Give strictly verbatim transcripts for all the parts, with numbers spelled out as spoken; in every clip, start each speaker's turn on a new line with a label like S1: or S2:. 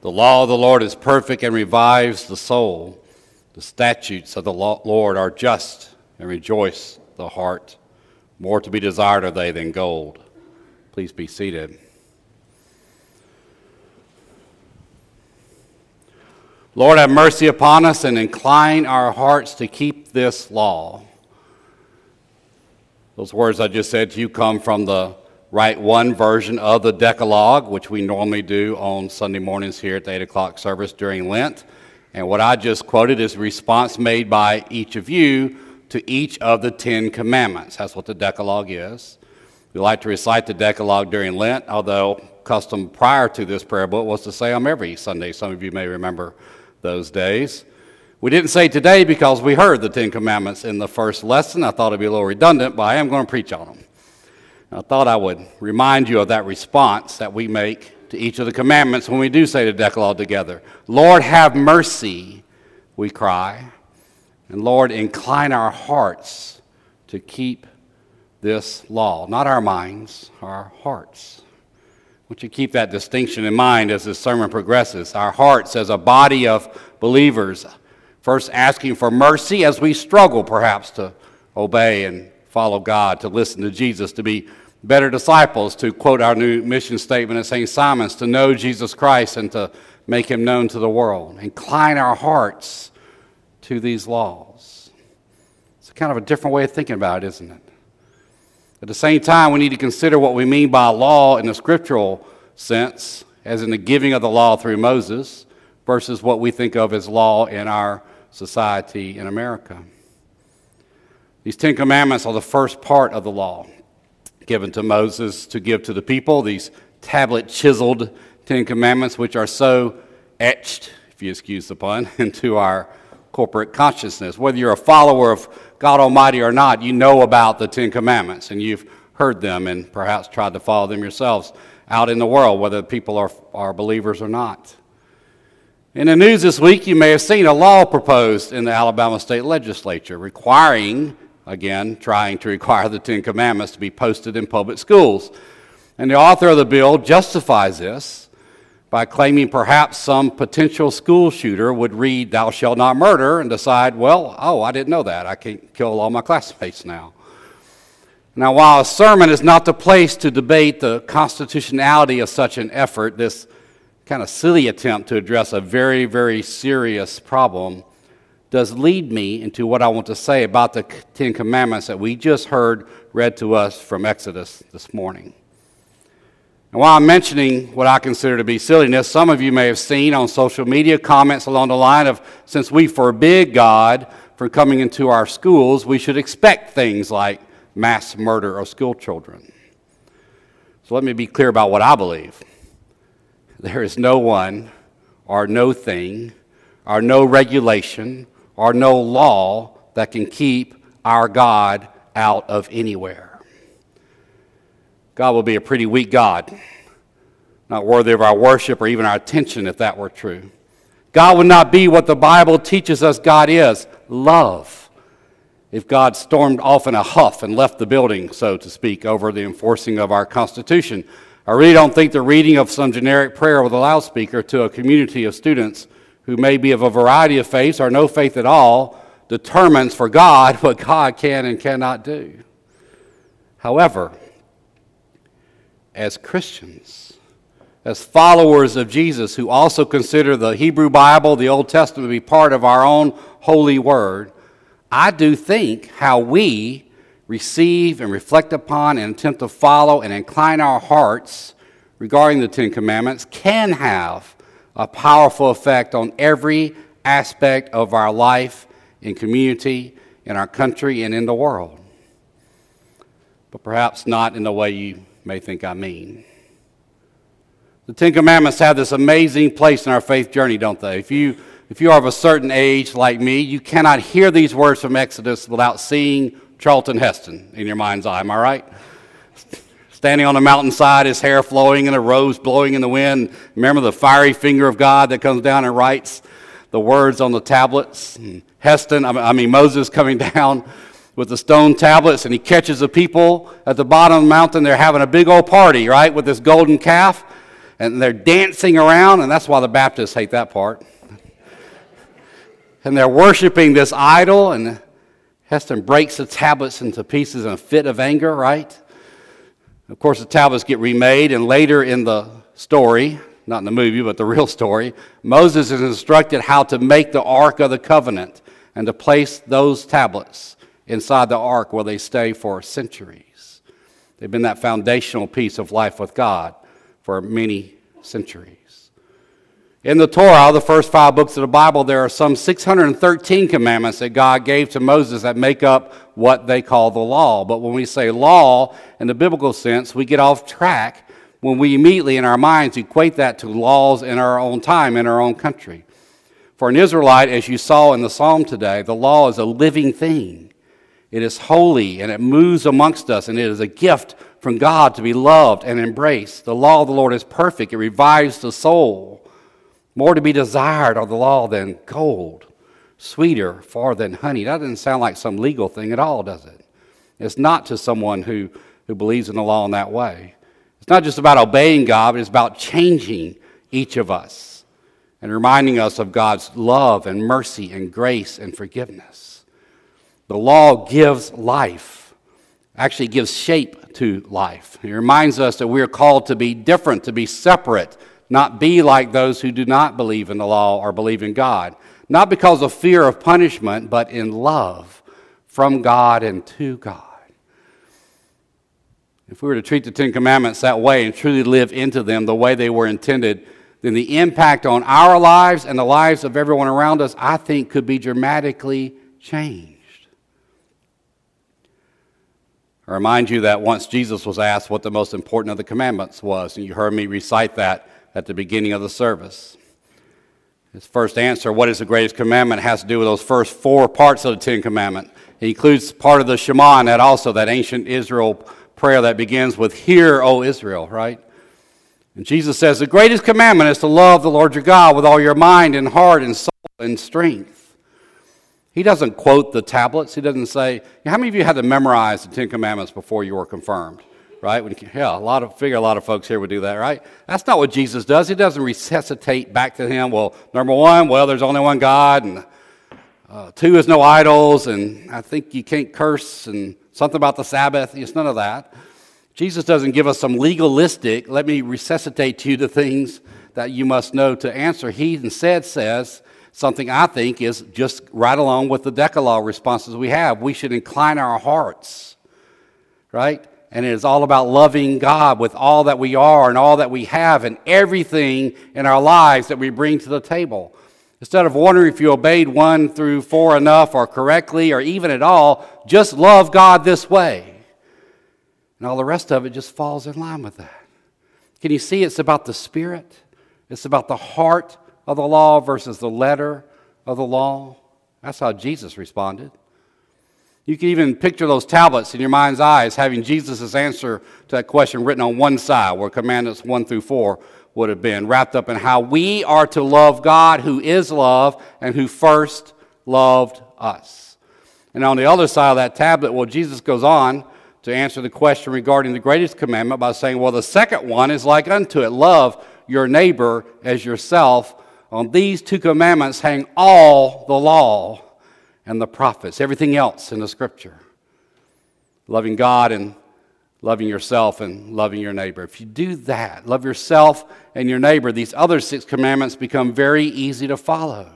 S1: The law of the Lord is perfect and revives the soul. The statutes of the Lord are just and rejoice the heart. More to be desired are they than gold. Please be seated. Lord, have mercy upon us and incline our hearts to keep this law. Those words I just said to you come from the Write One version of the Decalogue, which we normally do on Sunday mornings here at the eight o'clock service during Lent. And what I just quoted is a response made by each of you to each of the Ten Commandments. That's what the Decalogue is. We like to recite the Decalogue during Lent, although custom prior to this prayer book was to say them every Sunday. Some of you may remember those days. We didn't say today because we heard the Ten Commandments in the first lesson. I thought it'd be a little redundant, but I am going to preach on them. I thought I would remind you of that response that we make to each of the commandments when we do say the Decalogue together. Lord, have mercy, we cry. And Lord, incline our hearts to keep this law. Not our minds, our hearts. I want you to keep that distinction in mind as this sermon progresses. Our hearts as a body of believers, first asking for mercy as we struggle perhaps to obey and follow God, to listen to Jesus, to be better disciples, to quote our new mission statement at Saint Simon's, to know Jesus Christ and to make him known to the world. Incline our hearts to these laws. It's kind of a different way of thinking about it, isn't it? At the same time, we need to consider what we mean by law in the scriptural sense, as in the giving of the law through Moses, versus what we think of as law in our society in America. These Ten Commandments are the first part of the law given to Moses to give to the people, these tablet chiseled Ten Commandments, which are so etched, if you excuse the pun, into our corporate consciousness. Whether you're a follower of God Almighty or not, you know about the Ten Commandments, and you've heard them and perhaps tried to follow them yourselves out in the world, whether people are, are believers or not. In the news this week, you may have seen a law proposed in the Alabama State Legislature requiring, again, trying to require the Ten Commandments to be posted in public schools. And the author of the bill justifies this by claiming perhaps some potential school shooter would read "Thou shalt not murder" and decide, well, oh, I didn't know that. I can't kill all my classmates now. Now, while a sermon is not the place to debate the constitutionality of such an effort, this kind of silly attempt to address a very, very serious problem does lead me into what I want to say about the Ten Commandments that we just heard read to us from Exodus this morning. And while I'm mentioning what I consider to be silliness, some of you may have seen on social media comments along the line of, since we forbid God from coming into our schools, we should expect things like mass murder of school children. So let me be clear about what I believe. There is no one or no thing or no regulation or no law that can keep our God out of anywhere. God will be a pretty weak God, not worthy of our worship or even our attention if that were true. God would not be what the Bible teaches us God is, love, if God stormed off in a huff and left the building, so to speak, over the enforcing of our Constitution. I really don't think the reading of some generic prayer with a loudspeaker to a community of students who may be of a variety of faiths or no faith at all determines for God what God can and cannot do. However, as Christians, as followers of Jesus who also consider the Hebrew Bible, the Old Testament, to be part of our own holy word, I do think how we receive and reflect upon and attempt to follow and incline our hearts regarding the Ten Commandments can have a powerful effect on every aspect of our life in community, in our country, and in the world. But perhaps not in the way you may think I mean. The Ten Commandments have this amazing place in our faith journey, don't they? If you if you are of a certain age like me, you cannot hear these words from Exodus without seeing Charlton Heston in your mind's eye. Am I right? Standing on the mountainside, his hair flowing and a rose blowing in the wind. Remember the fiery finger of God that comes down and writes the words on the tablets? And Heston, I mean Moses coming down with the stone tablets, and he catches the people at the bottom of the mountain. They're having a big old party, right, with this golden calf. and they're dancing around, and that's why the Baptists hate that part. And they're worshiping this idol, and Heston breaks the tablets into pieces in a fit of anger, right? Of course, the tablets get remade, and later in the story, not in the movie, but the real story, Moses is instructed how to make the Ark of the Covenant and to place those tablets inside the ark where they stay for centuries. They've been that foundational piece of life with God for many centuries. In the Torah, the first five books of the Bible, there are some six hundred thirteen commandments that God gave to Moses that make up what they call the law. But when we say law in the biblical sense, we get off track when we immediately in our minds equate that to laws in our own time, in our own country. For an Israelite, as you saw in the psalm today, the law is a living thing. It is holy, and it moves amongst us, and it is a gift from God to be loved and embraced. The law of the Lord is perfect. It revives the soul. More to be desired are the law than gold, sweeter far than honey. That doesn't sound like some legal thing at all, does it? It's not to someone who, who believes in the law in that way. It's not just about obeying God, but it's about changing each of us and reminding us of God's love and mercy and grace and forgiveness. The law gives life, actually gives shape to life. It reminds us that we are called to be different, to be separate, not be like those who do not believe in the law or believe in God. Not because of fear of punishment, but in love from God and to God. If we were to treat the Ten Commandments that way and truly live into them the way they were intended, then the impact on our lives and the lives of everyone around us, I think, could be dramatically changed. I remind you that once Jesus was asked what the most important of the commandments was, and you heard me recite that at the beginning of the service. His first answer, what is the greatest commandment, has to do with those first four parts of the Ten Commandments. It includes part of the Shema in that also, that ancient Israel prayer that begins with, "Hear, O Israel," right? And Jesus says, the greatest commandment is to love the Lord your God with all your mind and heart and soul and strength. He doesn't quote the tablets. He doesn't say, how many of you had to memorize the Ten Commandments before you were confirmed? Right? When, yeah, a lot of figure a lot of folks here would do that, right? That's not what Jesus does. He doesn't resuscitate back to him. Well, number one, well, there's only one God, and uh, two is no idols, and I think you can't curse, and something about the Sabbath. It's none of that. Jesus doesn't give us some legalistic, let me resuscitate to you the things that you must know to answer. He instead says something I think is just right along with the Decalogue responses we have. We should incline our hearts, right? And it is all about loving God with all that we are and all that we have and everything in our lives that we bring to the table. Instead of wondering if you obeyed one through four enough or correctly or even at all, just love God this way. And all the rest of it just falls in line with that. Can you see it's about the spirit? It's about the heart of the law versus the letter of the law. That's how Jesus responded. You can even picture those tablets in your mind's eye as having Jesus' answer to that question written on one side, where commandments one through four would have been, wrapped up in how we are to love God, who is love, and who first loved us. And on the other side of that tablet, well, Jesus goes on to answer the question regarding the greatest commandment by saying, well, the second one is like unto it, love your neighbor as yourself. On these two commandments hang all the law and the prophets, everything else in the Scripture. Loving God and loving yourself and loving your neighbor. If you do that, love yourself and your neighbor, these other six commandments become very easy to follow.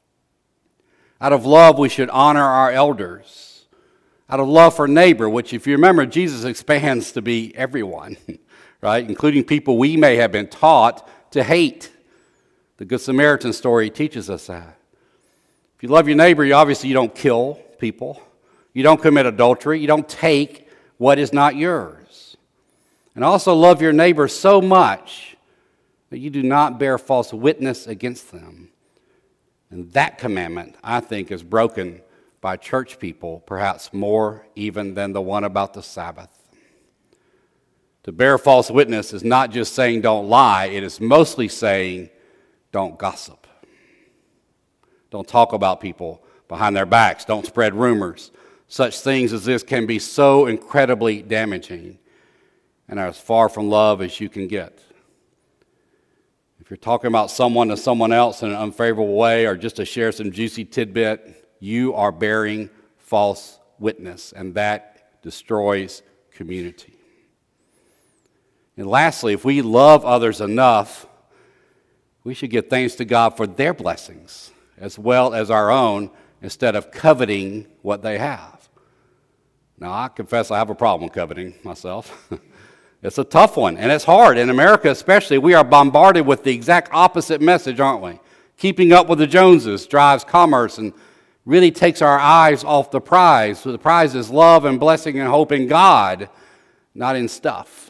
S1: Out of love, we should honor our elders. Out of love for neighbor, which if you remember, Jesus expands to be everyone, right? Including people we may have been taught to hate. The Good Samaritan story teaches us that. If you love your neighbor, you obviously you don't kill people. You don't commit adultery. You don't take what is not yours. And also love your neighbor so much that you do not bear false witness against them. And that commandment, I think, is broken by church people, perhaps more even than the one about the Sabbath. To bear false witness is not just saying don't lie. It is mostly saying don't gossip. Don't talk about people behind their backs. Don't spread rumors. Such things as this can be so incredibly damaging and are as far from love as you can get. you're talking about someone to someone else in an unfavorable way or just to share some juicy tidbit, you are bearing false witness, and that destroys community. And lastly, if we love others enough, we should give thanks to God for their blessings as well as our own instead of coveting what they have. Now, I confess I have a problem with coveting myself. It's a tough one, and it's hard. In America especially, we are bombarded with the exact opposite message, aren't we? Keeping up with the Joneses drives commerce and really takes our eyes off the prize. So the prize is love and blessing and hope in God, not in stuff.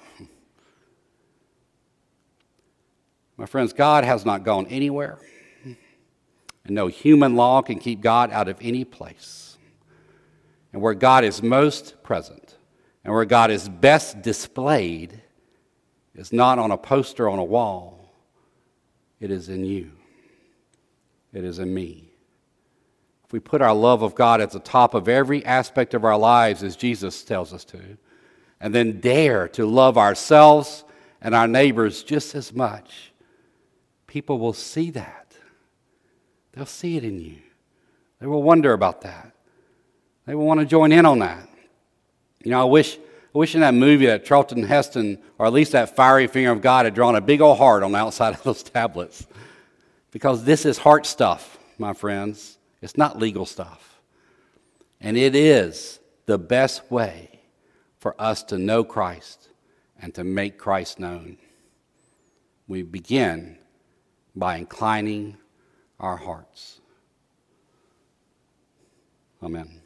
S1: My friends, God has not gone anywhere, and no human law can keep God out of any place. And where God is most present, and where God is best displayed, is not on a poster on a wall. It is in you. It is in me. If we put our love of God at the top of every aspect of our lives, as Jesus tells us to, and then dare to love ourselves and our neighbors just as much, people will see that. They'll see it in you. They will wonder about that. They will want to join in on that. You know, I wish, I wish in that movie that Charlton Heston, or at least that fiery finger of God, had drawn a big old heart on the outside of those tablets. Because this is heart stuff, my friends. It's not legal stuff. And it is the best way for us to know Christ and to make Christ known. We begin by inclining our hearts. Amen.